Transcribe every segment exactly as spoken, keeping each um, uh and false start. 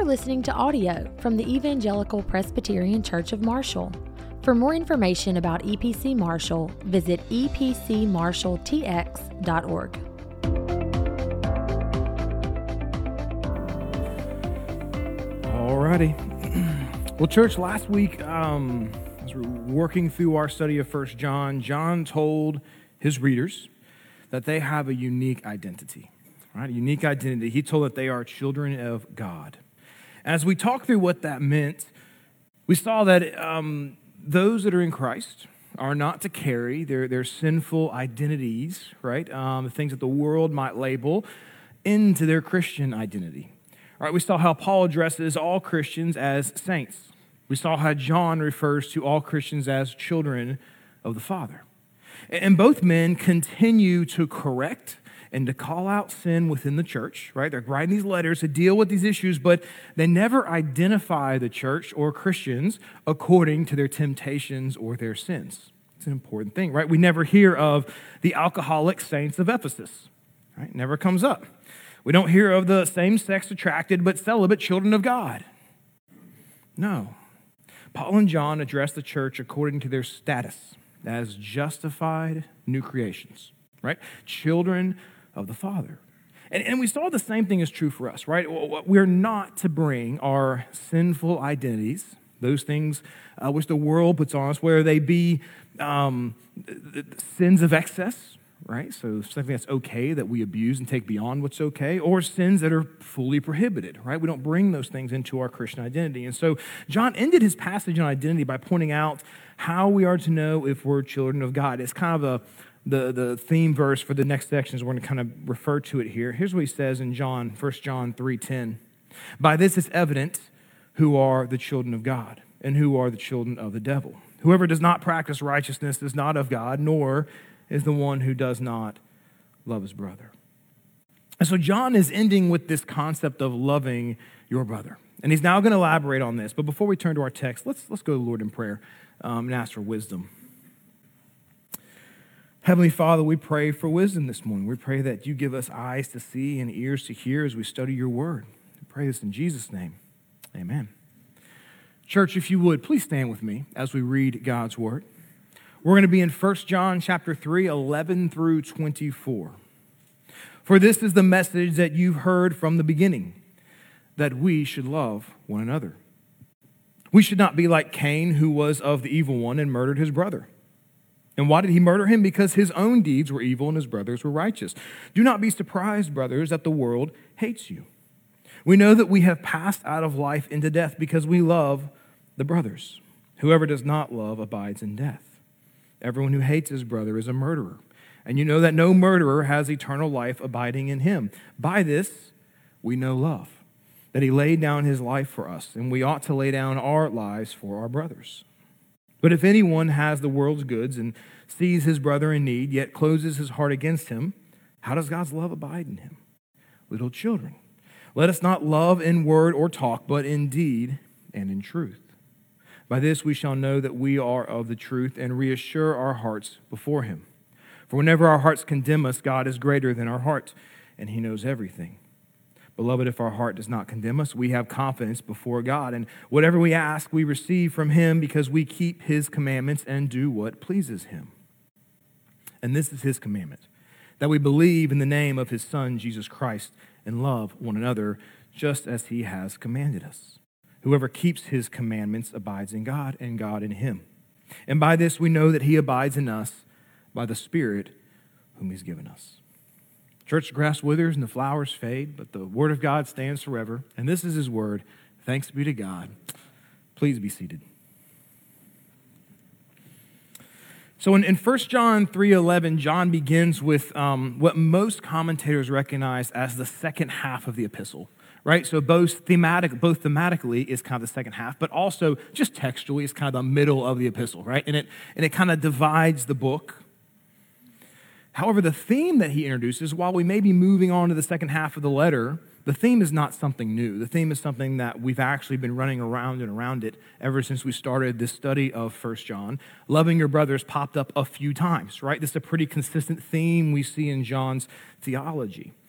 are listening to audio from the Evangelical Presbyterian Church of Marshall. For more information about E P C Marshall, visit e p c marshall t x dot org. Alrighty. Well, church, last week, um, as we were working through our study of First John, John told his readers that they have a unique identity, right? A unique identity. He told that they are children of God. As we talked through what that meant, we saw that um, those that are in Christ are not to carry their, their sinful identities, right? Um, the things that the world might label into their Christian identity. All right, we saw how Paul addresses all Christians as saints. We saw how John refers to all Christians as children of the Father. And both men continue to correct and to call out sin within the church, right? They're writing these letters to deal with these issues, but they never identify the church or Christians according to their temptations or their sins. It's an important thing, right? We never hear of the alcoholic saints of Ephesus, right? Never comes up. We don't hear of the same-sex attracted but celibate children of God. No. Paul and John address the church according to their status as justified new creations, right? Children of the Father. And, and we saw the same thing is true for us, right? We're not to bring our sinful identities, those things uh, which the world puts on us, whether they be um, sins of excess, right? So something that's okay that we abuse and take beyond what's okay, or sins that are fully prohibited, right? We don't bring those things into our Christian identity. And so John ended his passage on identity by pointing out how we are to know if we're children of God. It's kind of a the, the theme verse for the next sections. We're going to kind of refer to it here. Here's what he says in John, First John three ten. By this is evident who are the children of God and who are the children of the devil. Whoever does not practice righteousness is not of God, nor is the one who does not love his brother. And so John is ending with this concept of loving your brother. And he's now going to elaborate on this. But before we turn to our text, let's, let's go to the Lord in prayer um, and ask for wisdom. Heavenly Father, we pray for wisdom this morning. We pray that you give us eyes to see and ears to hear as we study your word. We pray this in Jesus' name. Amen. Church, if you would, please stand with me as we read God's word. We're going to be in First John chapter three, eleven through twenty-four. For this is the message that you've heard from the beginning, that we should love one another. We should not be like Cain, who was of the evil one and murdered his brother. And why did he murder him? Because his own deeds were evil and his brothers were righteous. Do not be surprised, brothers, that the world hates you. We know that we have passed out of life into death because we love the brothers. Whoever does not love abides in death. Everyone who hates his brother is a murderer. And you know that no murderer has eternal life abiding in him. By this, we know love, that he laid down his life for us, and we ought to lay down our lives for our brothers. But if anyone has the world's goods and sees his brother in need, yet closes his heart against him, how does God's love abide in him? Little children, let us not love in word or talk, but in deed and in truth. By this we shall know that we are of the truth and reassure our hearts before him. For whenever our hearts condemn us, God is greater than our heart, and he knows everything. Beloved, if our heart does not condemn us, we have confidence before God. And whatever we ask, we receive from him because we keep his commandments and do what pleases him. And this is his commandment, that we believe in the name of his Son, Jesus Christ, and love one another just as he has commanded us. Whoever keeps his commandments abides in God, and God in him. And by this we know that he abides in us by the Spirit whom he's given us. Church, the grass withers and the flowers fade, but the word of God stands forever. And this is his word. Thanks be to God. Please be seated. So in, in First John three eleven, John begins with um, what most commentators recognize as the second half of the epistle. Right, so both thematic, both thematically is kind of the second half, but also just textually is kind of the middle of the epistle, right? And it and it kind of divides the book. However, the theme that he introduces, while we may be moving on to the second half of the letter, the theme is not something new. The theme is something that we've actually been running around and around it ever since we started this study of First John. Loving your brothers popped up a few times, right? This is a pretty consistent theme we see in John's theology.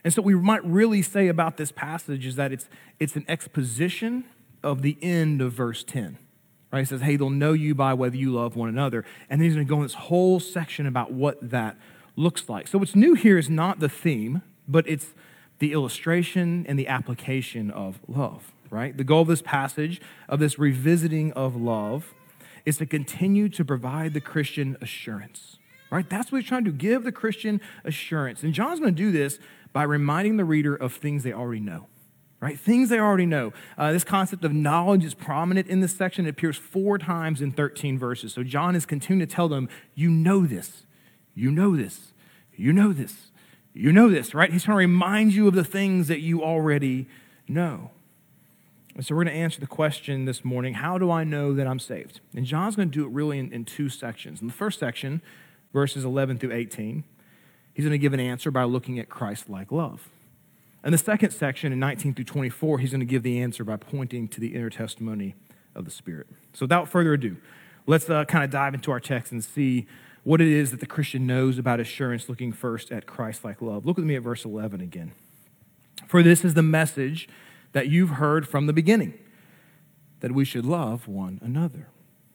And so what we might really say about this passage is that it's, it's an exposition of the end of verse ten. Right? He says, hey, they'll know you by whether you love one another. And then he's going to go in this whole section about what that looks like. So what's new here is not the theme, but it's the illustration and the application of love. Right? The goal of this passage, of this revisiting of love, is to continue to provide the Christian assurance. Right? That's what he's trying to do, give the Christian assurance. And John's going to do this by reminding the reader of things they already know. Right? Things they already know. Uh, this concept of knowledge is prominent in this section. It appears four times in thirteen verses. So John is continuing to tell them, you know this, you know this, you know this, you know this, right? He's trying to remind you of the things that you already know. And so we're going to answer the question this morning, how do I know that I'm saved? And John's going to do it really in, in two sections. In the first section, verses eleven through eighteen, he's going to give an answer by looking at Christ-like love. In the second section, in nineteen through twenty-four, he's going to give the answer by pointing to the inner testimony of the Spirit. So without further ado, let's uh, kind of dive into our text and see what it is that the Christian knows about assurance, looking first at Christ-like love. Look with me at verse eleven again. For this is the message that you've heard from the beginning, that we should love one another.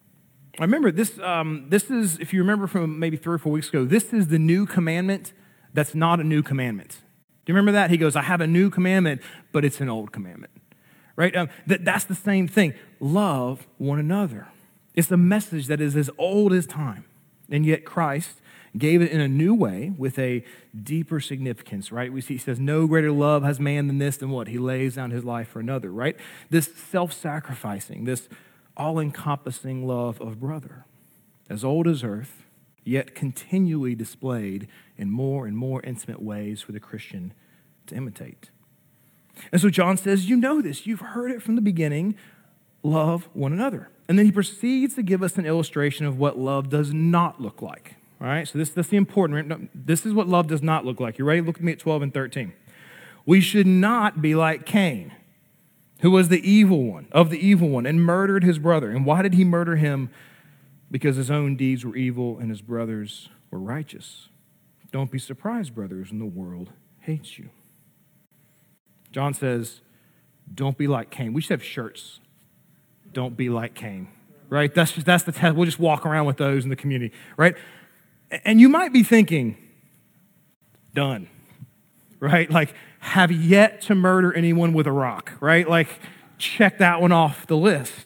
I remember this, um, this is, if you remember from maybe three or four weeks ago, this is the new commandment that's not a new commandment. Do you remember that? He goes, I have a new commandment, but it's an old commandment. Right? Um, that, that's the same thing. Love one another. It's a message that is as old as time. And yet Christ gave it in a new way with a deeper significance, right? We see, he says, no greater love has man than this, than what? He lays down his life for another, right? This self-sacrificing, this all-encompassing love of brother, as old as earth, yet continually displayed in more and more intimate ways for the Christian to imitate. And so John says, you know this, you've heard it from the beginning, love one another. And then he proceeds to give us an illustration of what love does not look like. All right, so this, that's the important, this is what love does not look like. You ready? Look at me at twelve and thirteen. We should not be like Cain, who was the evil one, of the evil one, and murdered his brother. And why did he murder him? Because his own deeds were evil and his brothers were righteous. Don't be surprised, brothers, when the world hates you. John says, don't be like Cain. We should have shirts. Don't be like Cain, right? That's just, that's the test. We'll just walk around with those in the community, right? And you might be thinking, done, right? Like, have yet to murder anyone with a rock, right? Like, check that one off the list.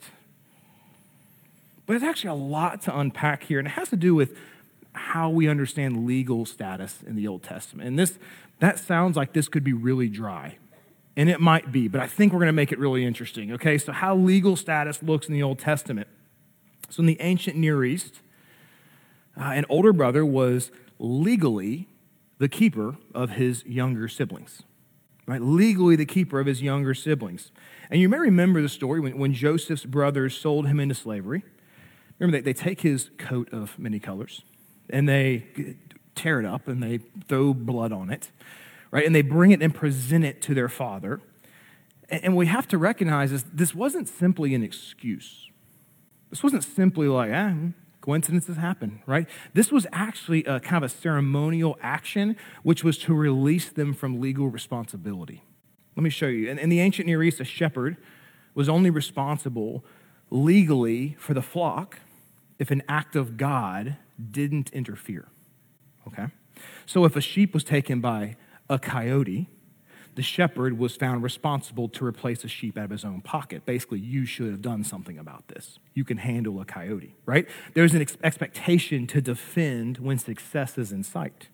But there's actually a lot to unpack here, and it has to do with how we understand legal status in the Old Testament. And this, that sounds like this could be really dry, and it might be, but I think we're going to make it really interesting, okay? So how legal status looks in the Old Testament. So in the ancient Near East, uh, an older brother was legally the keeper of his younger siblings, right? Legally the keeper of his younger siblings. And you may remember the story when, when Joseph's brothers sold him into slavery. Remember, they, they take his coat of many colors, and they tear it up, and they throw blood on it, right? And they bring it and present it to their father. And, and what we have to recognize is this wasn't simply an excuse. This wasn't simply like, ah, coincidences happen, right? This was actually a kind of a ceremonial action, which was to release them from legal responsibility. Let me show you. In, in the ancient Near East, a shepherd was only responsible legally for the flock if an act of God didn't interfere, okay? So if a sheep was taken by a coyote, the shepherd was found responsible to replace a sheep out of his own pocket. Basically, you should have done something about this. You can handle a coyote, right? There's an ex- expectation to defend when success is in sight.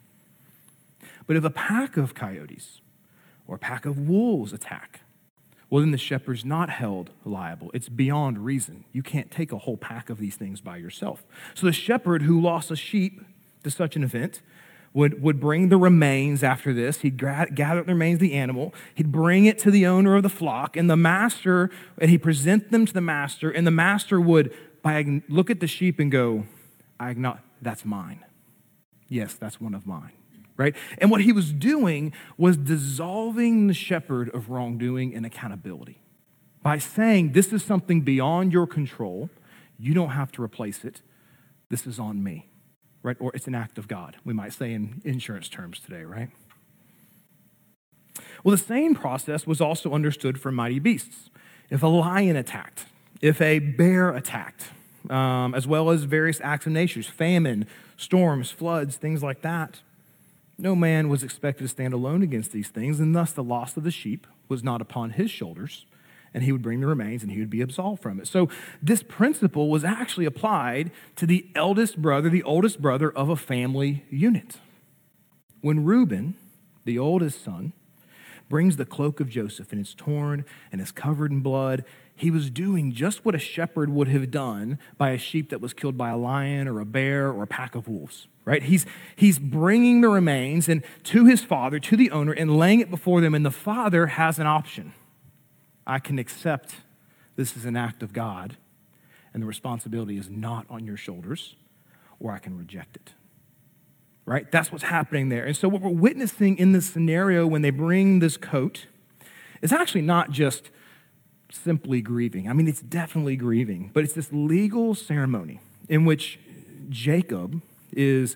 But if a pack of coyotes or a pack of wolves attack, well, then the shepherd's not held liable. It's beyond reason. You can't take a whole pack of these things by yourself. So the shepherd who lost a sheep to such an event would, would bring the remains after this. He'd gra- gather the remains of the animal. He'd bring it to the owner of the flock, and the master, and he'd present them to the master, and the master would by, look at the sheep and go, I acknowledge, that's mine. Yes, that's one of mine. Right? And what he was doing was dissolving the shepherd of wrongdoing and accountability by saying, this is something beyond your control. You don't have to replace it. This is on me, right? Or it's an act of God, we might say in insurance terms today, right? Well, the same process was also understood for mighty beasts. If a lion attacked, if a bear attacked, um, as well as various acts of nature, famine, storms, floods, things like that, no man was expected to stand alone against these things, and thus the loss of the sheep was not upon his shoulders, and he would bring the remains and he would be absolved from it. So this principle was actually applied to the eldest brother, the oldest brother of a family unit. When Reuben, the oldest son, brings the cloak of Joseph and it's torn and is covered in blood, he was doing just what a shepherd would have done by a sheep that was killed by a lion or a bear or a pack of wolves, right? He's, he's bringing the remains and to his father, to the owner, and laying it before them, and the father has an option. I can accept this is an act of God, and the responsibility is not on your shoulders, or I can reject it. Right? That's what's happening there. And so what we're witnessing in this scenario when they bring this coat is actually not just simply grieving. I mean, it's definitely grieving, but it's this legal ceremony in which Jacob is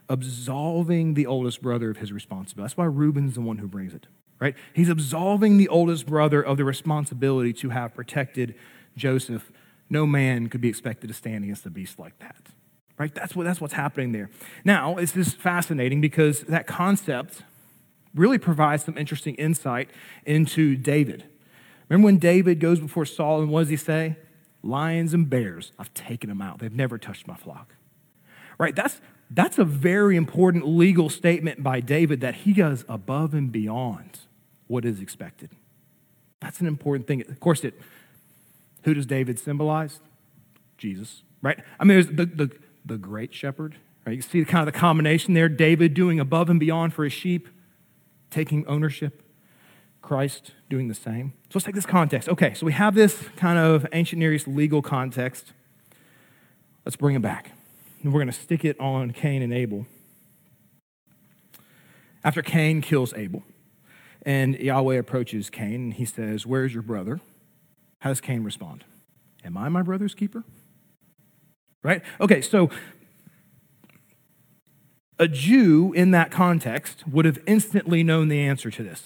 absolving the oldest brother of his responsibility. That's why Reuben's the one who brings it, right? He's absolving the oldest brother of the responsibility to have protected Joseph. No man could be expected to stand against a beast like that. Right? That's what that's what's happening there. Now, it's just fascinating because that concept really provides some interesting insight into David. Remember when David goes before Saul, and what does he say? Lions and bears, I've taken them out. They've never touched my flock. Right? That's that's a very important legal statement by David that he goes above and beyond what is expected. That's an important thing. Of course, it. Who does David symbolize? Jesus. Right? I mean, there's the the the great shepherd, right? You see kind of the combination there, David doing above and beyond for his sheep, taking ownership, Christ doing the same. So let's take this context. Okay, so we have this kind of ancient Near East legal context. Let's bring it back. And we're going to stick it on Cain and Abel. After Cain kills Abel, and Yahweh approaches Cain, and he says, "Where's your brother?" How does Cain respond? "Am I my brother's keeper?" Right? Okay, so a Jew in that context would have instantly known the answer to this.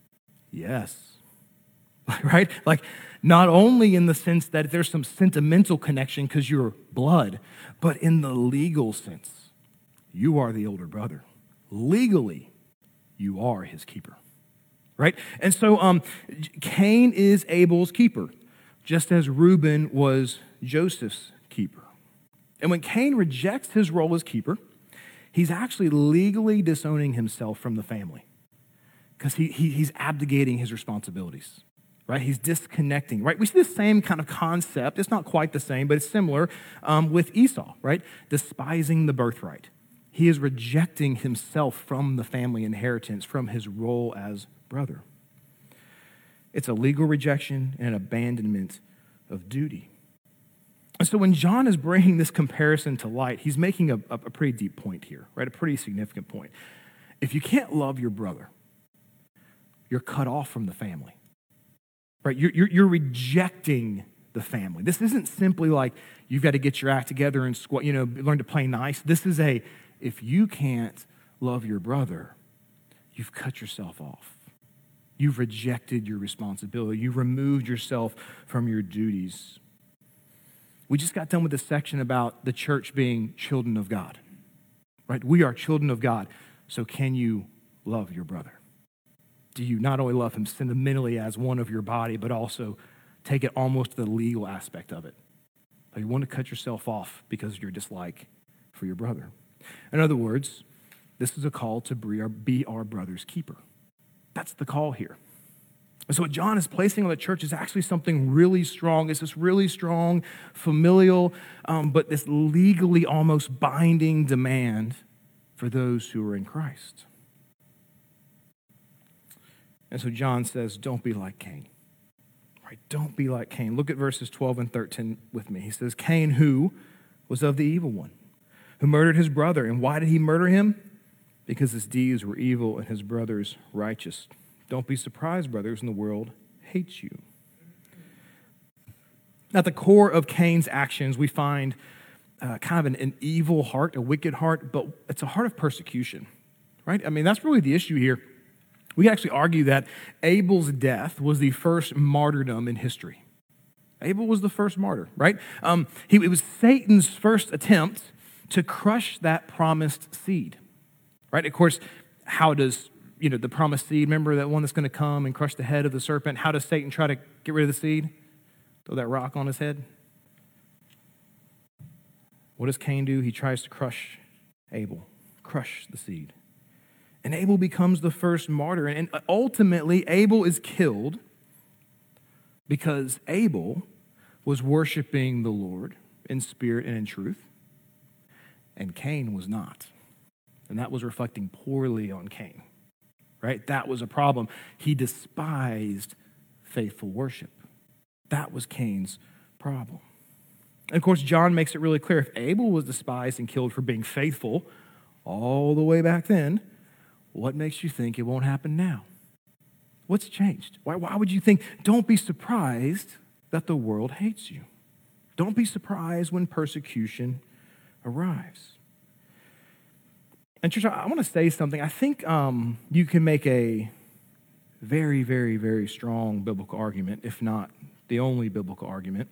Yes. Right? Like, not only in the sense that there's some sentimental connection because you're blood, but in the legal sense, you are the older brother. Legally, you are his keeper. Right? And so um, Cain is Abel's keeper, just as Reuben was Joseph's keeper. And when Cain rejects his role as keeper, he's actually legally disowning himself from the family because he, he, he's abdicating his responsibilities, right? He's disconnecting, right? We see the same kind of concept. It's not quite the same, but it's similar um, with Esau, right? Despising the birthright. He is rejecting himself from the family inheritance, from his role as brother. It's a legal rejection and an abandonment of duty. And so when John is bringing this comparison to light, he's making a, a pretty deep point here, right? A pretty significant point. If you can't love your brother, you're cut off from the family, right? You're, you're, you're rejecting the family. This isn't simply like you've got to get your act together and squat, you know, learn to play nice. This is a, if you can't love your brother, you've cut yourself off. You've rejected your responsibility. You've removed yourself from your duties. We just got done with a section about the church being children of God, right? We are children of God. So can you love your brother? Do you not only love him sentimentally as one of your body, but also take it almost to the legal aspect of it? Like you want to cut yourself off because of your dislike for your brother. In other words, this is a call to be our, be our brother's keeper. That's the call here. And so what John is placing on the church is actually something really strong. It's this really strong, familial, um, but this legally almost binding demand for those who are in Christ. And so John says, don't be like Cain. Right? Don't be like Cain. Look at verses twelve and thirteen with me. He says, Cain, who was of the evil one, who murdered his brother. And why did he murder him? Because his deeds were evil and his brother's righteous. Don't be surprised, brothers, when the world hates you. At the core of Cain's actions, we find uh, kind of an, an evil heart, a wicked heart, but it's a heart of persecution, right? I mean, that's really the issue here. We can actually argue that Abel's death was the first martyrdom in history. Abel was the first martyr, right? Um, he, it was Satan's first attempt to crush that promised seed, right? Of course, how does, you know, the promised seed, remember that one that's going to come and crush the head of the serpent? How does Satan try to get rid of the seed? Throw that rock on his head? What does Cain do? He tries to crush Abel, crush the seed. And Abel becomes the first martyr. And ultimately, Abel is killed because Abel was worshiping the Lord in spirit and in truth, and Cain was not. And that was reflecting poorly on Cain, right? That was a problem. He despised faithful worship. That was Cain's problem. And of course, John makes it really clear, if Abel was despised and killed for being faithful all the way back then, what makes you think it won't happen now? What's changed? Why, why would you think? Don't be surprised that the world hates you. Don't be surprised when persecution arrives. And church, I want to say something. I think um, you can make a very, very, very strong biblical argument, if not the only biblical argument,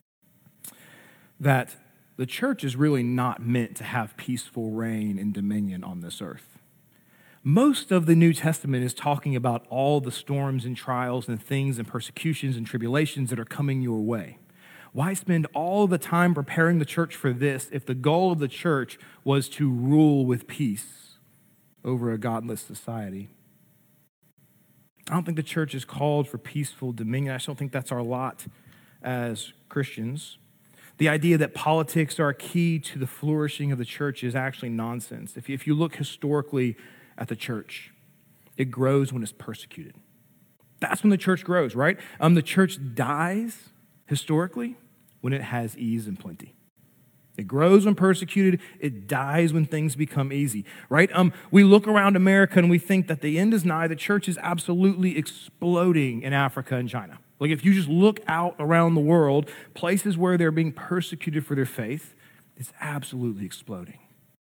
that the church is really not meant to have peaceful reign and dominion on this earth. Most of the New Testament is talking about all the storms and trials and things and persecutions and tribulations that are coming your way. Why spend all the time preparing the church for this if the goal of the church was to rule with peace over a godless society? I don't think the church is called for peaceful dominion. I just don't think that's our lot as Christians. The idea that politics are key to the flourishing of the church is actually nonsense. If you, if you look historically at the church, it grows when it's persecuted. That's when the church grows, right? Um, the church dies historically when it has ease and plenty. It grows when persecuted. It dies when things become easy, right? Um, we look around America and we think that the end is nigh. The church is absolutely exploding in Africa and China. Like if you just look out around the world, places where they're being persecuted for their faith, it's absolutely exploding.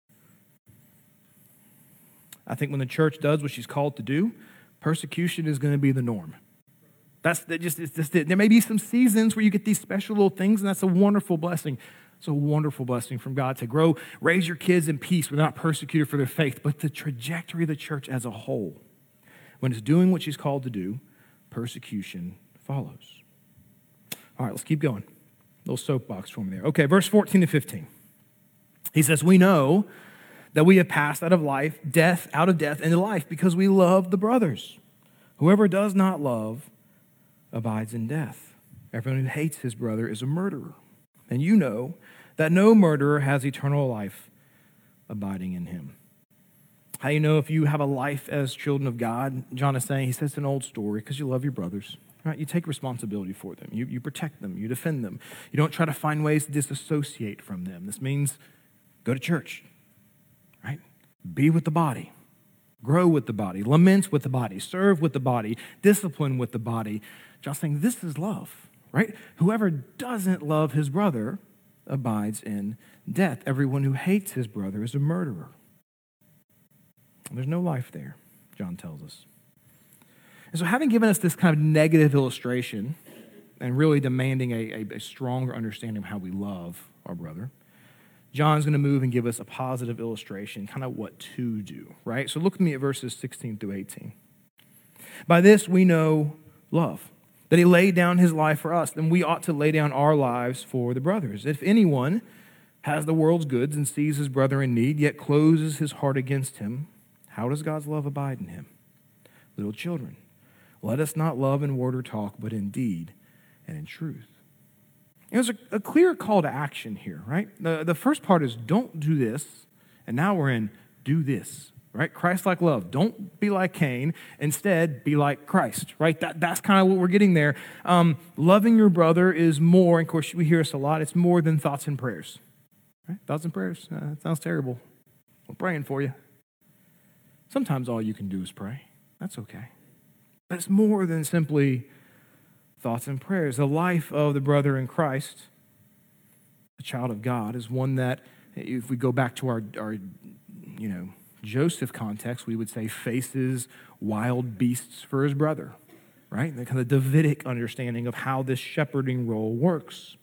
I think when the church does what she's called to do, persecution is going to be the norm. That's that just, it's just it. There may be some seasons where you get these special little things, and that's a wonderful blessing. It's a wonderful blessing from God to grow, raise your kids in peace. We're not persecuted for their faith, but the trajectory of the church as a whole, when it's doing what she's called to do, persecution follows. All right, let's keep going. Little soapbox for me there. Okay, verse fourteen to fifteen. He says, we know that we have passed out of life, death, out of death into life because we love the brothers. Whoever does not love abides in death. Everyone who hates his brother is a murderer. And you know that no murderer has eternal life abiding in him. How do you know if you have a life as children of God? John is saying, he says it's an old story, because you love your brothers. Right? You take responsibility for them. You, you protect them. You defend them. You don't try to find ways to disassociate from them. This means go to church. Right? Be with the body. Grow with the body. Lament with the body. Serve with the body. Discipline with the body. John's saying this is love. Right? Whoever doesn't love his brother abides in death. Everyone who hates his brother is a murderer. There's no life there, John tells us. And so having given us this kind of negative illustration and really demanding a, a, a stronger understanding of how we love our brother, John's going to move and give us a positive illustration, kind of what to do, right? So look with me at verses sixteen through eighteen. By this we know love, that he laid down his life for us, then we ought to lay down our lives for the brothers. If anyone has the world's goods and sees his brother in need, yet closes his heart against him, how does God's love abide in him? Little children, let us not love in word or talk, but in deed and in truth. There's a, a clear call to action here, right? The, the first part is don't do this, and now we're in do this, right? Christ-like love. Don't be like Cain. Instead, be like Christ, right? That, that's kind of what we're getting there. Um, loving your brother is more, and of course we hear this a lot, it's more than thoughts and prayers. Right? Thoughts and prayers, uh, that sounds terrible. We're praying for you. Sometimes all you can do is pray. That's okay. But it's more than simply thoughts and prayers. The life of the brother in Christ, a child of God, is one that, if we go back to our, our you know, Joseph context, we would say faces wild beasts for his brother, right? The kind of Davidic understanding of how this shepherding role works.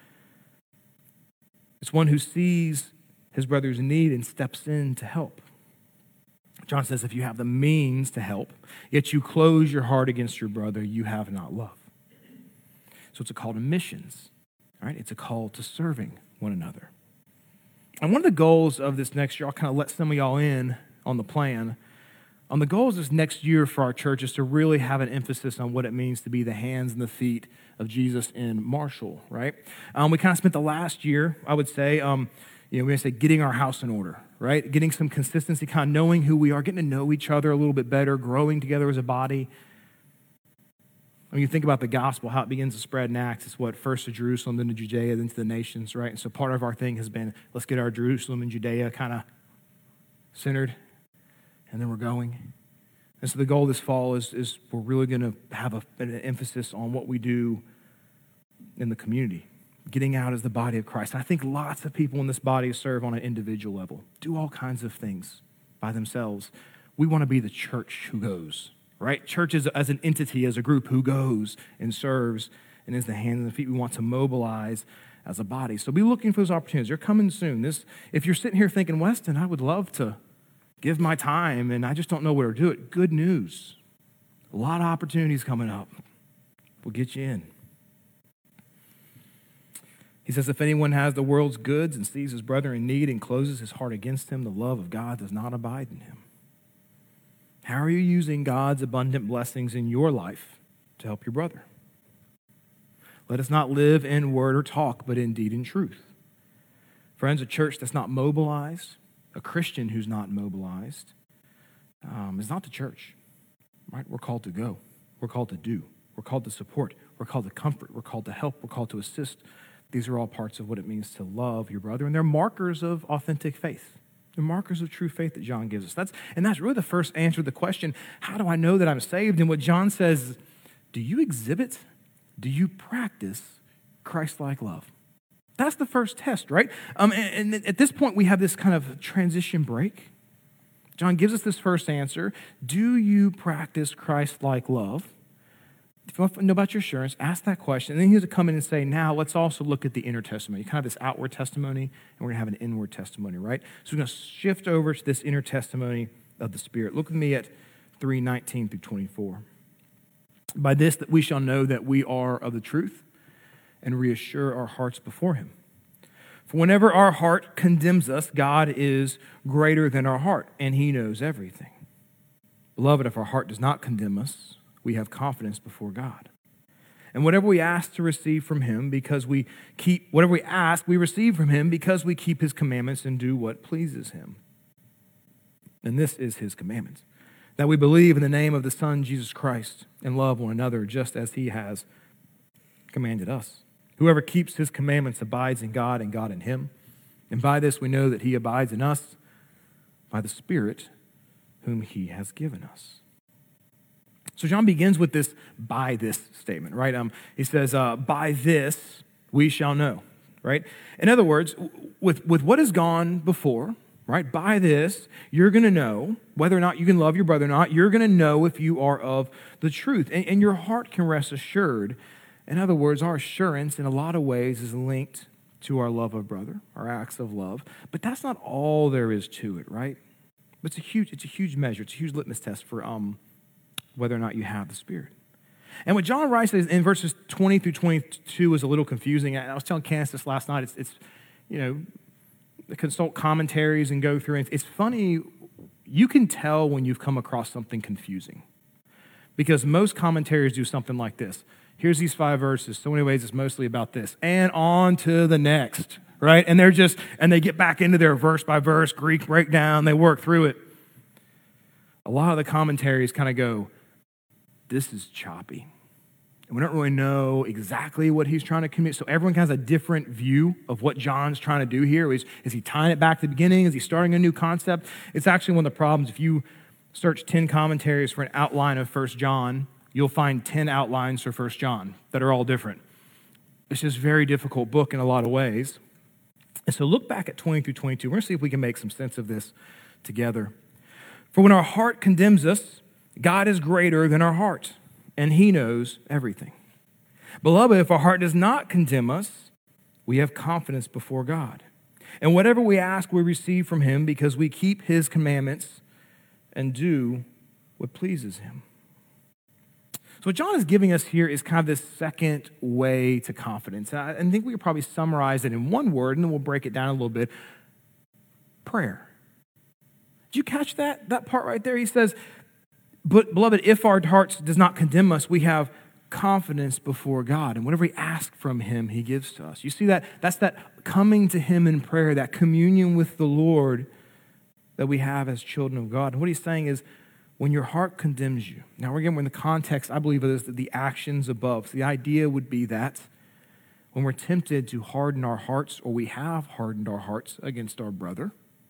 It's one who sees his brother's need and steps in to help. John says, if you have the means to help, yet you close your heart against your brother, you have not love. So it's a call to missions, right? It's a call to serving one another. And one of the goals of this next year, I'll kind of let some of y'all in on the plan. On the goals this next year for our church is to really have an emphasis on what it means to be the hands and the feet of Jesus in Marshall, right? Um, we kind of spent the last year, I would say, um, you know, we're going to say getting our house in order, right? Getting some consistency, kind of knowing who we are, getting to know each other a little bit better, growing together as a body. When you think about the gospel, how it begins to spread in Acts, it's what, first to Jerusalem, then to Judea, then to the nations, right? And so part of our thing has been, let's get our Jerusalem and Judea kind of centered, and then we're going. And so the goal this fall is, is we're really going to have a, an emphasis on what we do in the community, getting out as the body of Christ. And I think lots of people in this body serve on an individual level, do all kinds of things by themselves. We want to be the church who goes. Right? Church is as an entity, as a group who goes and serves and is the hands and the feet. We want to mobilize as a body. So be looking for those opportunities. They're coming soon. This, if you're sitting here thinking, Weston, I would love to give my time and I just don't know where to do it. Good news. A lot of opportunities coming up. We'll get you in. He says, if anyone has the world's goods and sees his brother in need and closes his heart against him, the love of God does not abide in him. How are you using God's abundant blessings in your life to help your brother? Let us not live in word or talk, but in deed and truth. Friends, a church that's not mobilized, a Christian who's not mobilized, um, is not the church. Right? We're called to go. We're called to do. We're called to support. We're called to comfort. We're called to help. We're called to assist. These are all parts of what it means to love your brother, and they're markers of authentic faith. The markers of true faith that John gives us. That's, and that's really the first answer to the question, how do I know that I'm saved? And what John says, do you exhibit, do you practice Christ-like love? That's the first test, right? Um, and, and at this point, we have this kind of transition break. John gives us this first answer. Do you practice Christ-like love? If you want to know about your assurance, ask that question. And then he's to come in and say, now let's also look at the inner testimony. Kind of this outward testimony, and we're going to have an inward testimony, right? So we're going to shift over to this inner testimony of the Spirit. Look with me at three nineteen through twenty-four. By this that we shall know that we are of the truth and reassure our hearts before him. For whenever our heart condemns us, God is greater than our heart, and he knows everything. Beloved, if our heart does not condemn us, we have confidence before God. And whatever we ask to receive from him, because we keep, whatever we ask, we receive from him because we keep his commandments and do what pleases him. And this is his commandment, that we believe in the name of the Son, Jesus Christ, and love one another just as he has commanded us. Whoever keeps his commandments abides in God and God in him. And by this we know that he abides in us by the Spirit whom he has given us. So John begins with this by this statement, right? Um, he says, uh, by this we shall know, right? In other words, with, with what has gone before, right? By this, you're going to know whether or not you can love your brother or not. You're going to know if you are of the truth. And, and your heart can rest assured. In other words, our assurance in a lot of ways is linked to our love of brother, our acts of love. But that's not all there is to it, right? But it's a huge, it's a huge measure. It's a huge litmus test for um, whether or not you have the Spirit. And what John writes in verses twenty through twenty-two is a little confusing. I was telling Candace this last night. It's, it's you know, consult commentaries and go through. It's funny. You can tell when you've come across something confusing because most commentaries do something like this. Here's these five verses. So anyways, it's mostly about this. And on to the next, right? And they're just, and they get back into their verse by verse Greek breakdown. They work through it. A lot of the commentaries kind of go, this is choppy. And we don't really know exactly what he's trying to communicate. So everyone has a different view of what John's trying to do here. Is, is he tying it back to the beginning? Is he starting a new concept? It's actually one of the problems. If you search ten commentaries for an outline of First John, you'll find ten outlines for First John that are all different. It's just a very difficult book in a lot of ways. And so look back at twenty through twenty-two. We're going to see if we can make some sense of this together. For when our heart condemns us, God is greater than our heart, and he knows everything. Beloved, if our heart does not condemn us, we have confidence before God. And whatever we ask, we receive from him because we keep his commandments and do what pleases him. So what John is giving us here is kind of this second way to confidence. And I think we could probably summarize it in one word, and then we'll break it down a little bit. Prayer. Did you catch that? That part right there? He says, but beloved, if our hearts does not condemn us, we have confidence before God. And whatever we ask from him, he gives to us. You see that? That's that coming to him in prayer, that communion with the Lord that we have as children of God. And what he's saying is, when your heart condemns you. Now, again, we're in the context, I believe, of this, the actions above. So the idea would be that when we're tempted to harden our hearts, or we have hardened our hearts against our brother,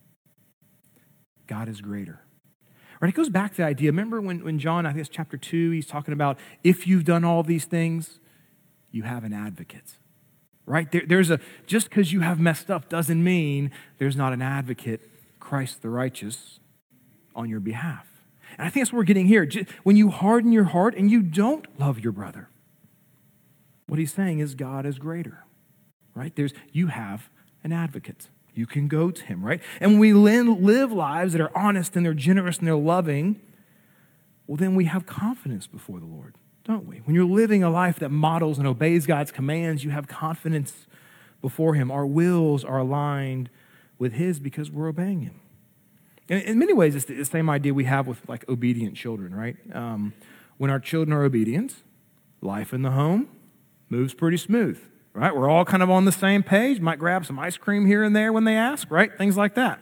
God is greater. Right? It goes back to the idea. Remember when, when John, I think it's chapter two, he's talking about if you've done all these things, you have an advocate. Right? There, there's a, just because you have messed up doesn't mean there's not an advocate, Christ the righteous, on your behalf. And I think that's what we're getting here. When you harden your heart and you don't love your brother, what he's saying is God is greater, right? There's, you have an advocate. You can go to him, right? And when we live lives that are honest and they're generous and they're loving, well, then we have confidence before the Lord, don't we? When you're living a life that models and obeys God's commands, you have confidence before him. Our wills are aligned with his because we're obeying him. In, in many ways, it's the same idea we have with like obedient children, right? Um, when our children are obedient, life in the home moves pretty smooth, right? We're all kind of on the same page. Might grab some ice cream here and there when they ask, right? Things like that.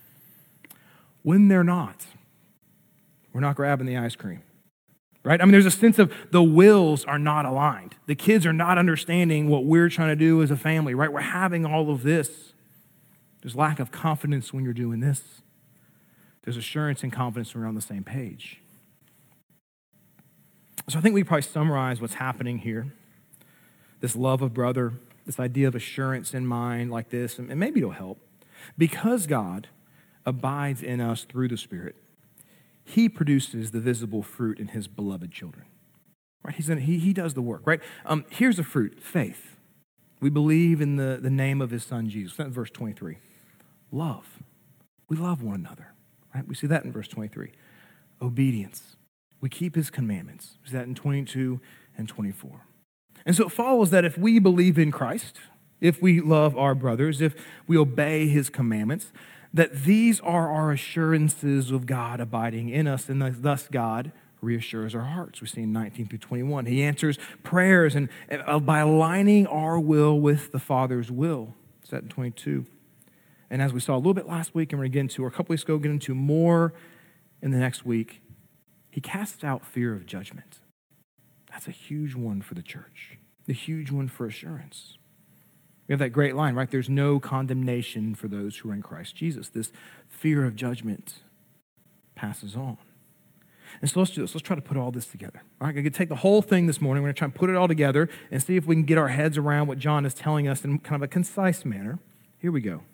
When they're not, we're not grabbing the ice cream, right? I mean, there's a sense of the wills are not aligned. The kids are not understanding what we're trying to do as a family, right? We're having all of this. There's lack of confidence when you're doing this. There's assurance and confidence when we're on the same page. So I think we probably summarize what's happening here. This love of brother, this idea of assurance in mind like this, and maybe it'll help. Because God abides in us through the Spirit, he produces the visible fruit in his beloved children. Right? He's in, he, he does the work, right? Um, here's the fruit, faith. We believe in the, the name of his son, Jesus. That's verse twenty-three. Love. We love one another. Right? We see that in verse twenty-three. Obedience. We keep his commandments. We see that in twenty-two and twenty-four. And so it follows that if we believe in Christ, if we love our brothers, if we obey his commandments, that these are our assurances of God abiding in us, and thus God reassures our hearts. We see in nineteen through twenty-one. He answers prayers and, and by aligning our will with the Father's will. It's that in twenty-two. And as we saw a little bit last week, and we're going to get into, or a couple weeks ago, get into more in the next week, he casts out fear of judgment. That's a huge one for the church, the huge one for assurance. We have that great line, right? There's no condemnation for those who are in Christ Jesus. This fear of judgment passes on. And so let's do this. Let's try to put all this together. All right, I'm going to take the whole thing this morning. We're going to try and put it all together and see if we can get our heads around what John is telling us in kind of a concise manner. Here we go.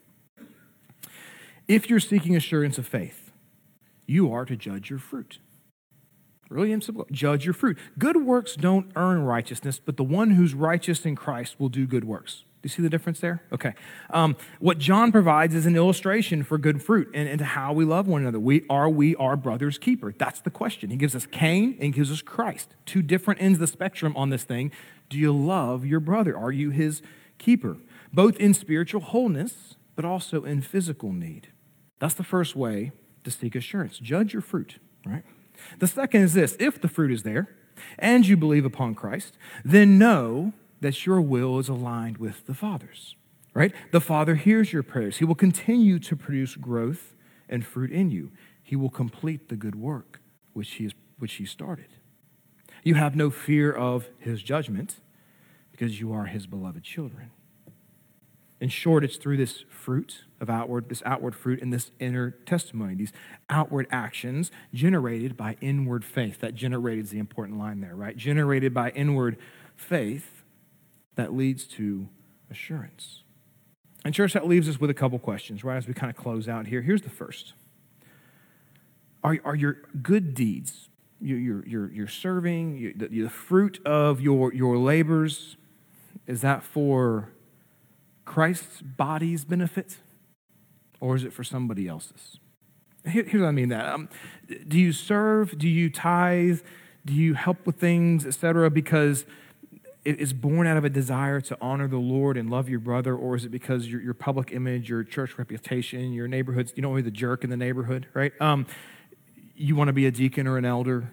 If you're seeking assurance of faith, you are to judge your fruit. Really simple. Judge your fruit. Good works don't earn righteousness, but the one who's righteous in Christ will do good works. Do you see the difference there? Okay. Um, what John provides is an illustration for good fruit and, and how we love one another. We Are we our brother's keeper? That's the question. He gives us Cain and he gives us Christ. Two different ends of the spectrum on this thing. Do you love your brother? Are you his keeper? Both in spiritual wholeness, but also in physical need. That's the first way to seek assurance. Judge your fruit, right? The second is this. If the fruit is there and you believe upon Christ, then know that your will is aligned with the Father's, right? The Father hears your prayers. He will continue to produce growth and fruit in you. He will complete the good work which he, is, which he started. You have no fear of his judgment because you are his beloved children. In short, it's through this fruit of outward, this outward fruit and this inner testimony, these outward actions generated by inward faith. That generated is the important line there, right? Generated by inward faith that leads to assurance. And church, that leaves us with a couple questions, right, as we kind of close out here. Here's the first. Are, are your good deeds, your, your, your, your serving, your, the, the fruit of your, your labors, is that for Christ's body's benefit, or is it for somebody else's? Here, here's what I mean that. Um, do you serve? Do you tithe? Do you help with things, et cetera, because it is born out of a desire to honor the Lord and love your brother, or is it because your, your public image, your church reputation, your neighborhood, you don't want to be the jerk in the neighborhood, right? Um, you want to be a deacon or an elder?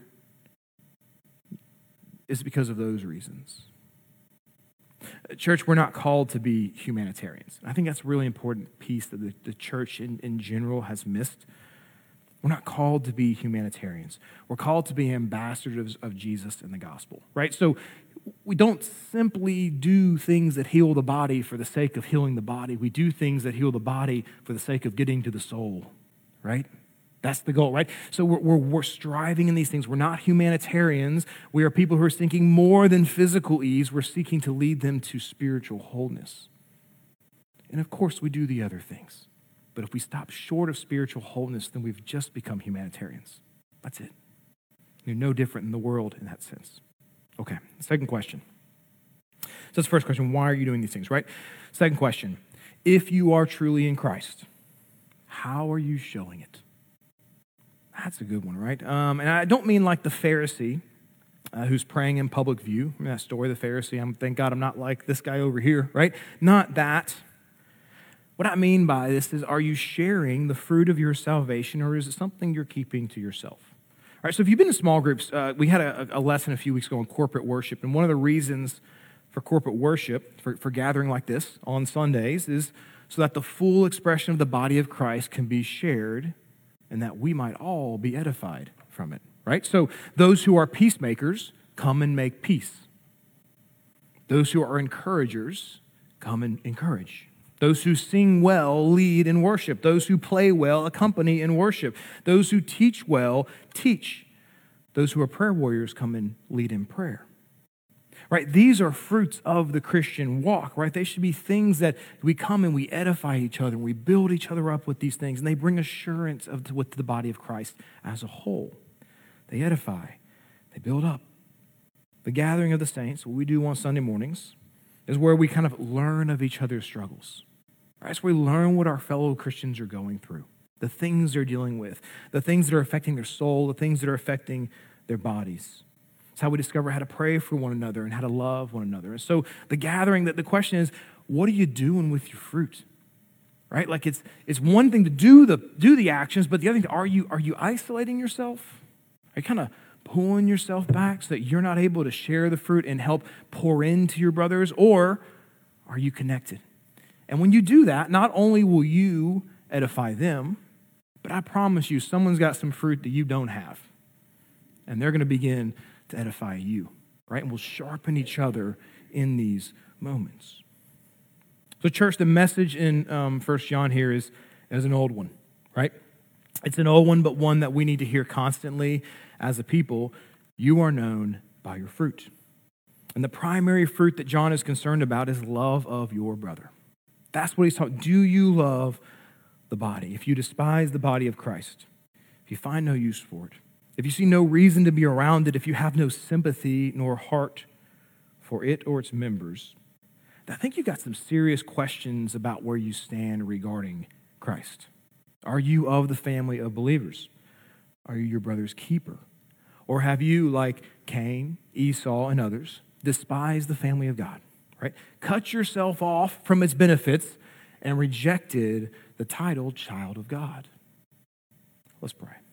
Is it because of those reasons? Church, we're not called to be humanitarians. I think that's a really important piece that the, the church in, in general has missed. We're not called to be humanitarians. We're called to be ambassadors of Jesus and the gospel, right? So we don't simply do things that heal the body for the sake of healing the body. We do things that heal the body for the sake of getting to the soul, right? That's the goal, right? So we're, we're, we're striving in these things. We're not humanitarians. We are people who are seeking more than physical ease. We're seeking to lead them to spiritual wholeness. And of course, we do the other things. But if we stop short of spiritual wholeness, then we've just become humanitarians. That's it. You're no different in the world in that sense. Okay, second question. So that's the first question. Why are you doing these things, right? Second question. If you are truly in Christ, how are you showing it? That's a good one, right? Um, and I don't mean like the Pharisee uh, who's praying in public view. I mean, that story of the Pharisee, I'm, thank God I'm not like this guy over here, right? Not that. What I mean by this is, are you sharing the fruit of your salvation, or is it something you're keeping to yourself? All right, so if you've been in small groups, uh, we had a, a lesson a few weeks ago on corporate worship, and one of the reasons for corporate worship, for, for gathering like this on Sundays, is so that the full expression of the body of Christ can be shared and that we might all be edified from it, right? So those who are peacemakers come and make peace. Those who are encouragers come and encourage. Those who sing well lead in worship. Those who play well accompany in worship. Those who teach well teach. Those who are prayer warriors come and lead in prayer. Right? These are fruits of the Christian walk, right? They should be things that we come and we edify each other, and we build each other up with these things, and they bring assurance of with the body of Christ as a whole. They edify. They build up. The gathering of the saints, what we do on Sunday mornings, is where we kind of learn of each other's struggles. Right? It's where we learn what our fellow Christians are going through, the things they're dealing with, the things that are affecting their soul, the things that are affecting their bodies. It's how we discover how to pray for one another and how to love one another. And so the gathering, that the question is, what are you doing with your fruit? Right? Like it's it's one thing to do the do the actions, but the other thing, are you are you isolating yourself? Are you kind of pulling yourself back so that you're not able to share the fruit and help pour into your brothers, or are you connected? And when you do that, not only will you edify them, but I promise you, someone's got some fruit that you don't have, and they're going to begin to edify you, right? And we'll sharpen each other in these moments. So church, the message in um, First John here is, is an old one, right? It's an old one, but one that we need to hear constantly as a people. You are known by your fruit. And the primary fruit that John is concerned about is love of your brother. That's what he's talking. Do you love the body? If you despise the body of Christ, if you find no use for it, if you see no reason to be around it, if you have no sympathy nor heart for it or its members, I think you've got some serious questions about where you stand regarding Christ. Are you of the family of believers? Are you your brother's keeper? Or have you, like Cain, Esau, and others, despised the family of God, right? Cut yourself off from its benefits and rejected the title child of God? Let's pray.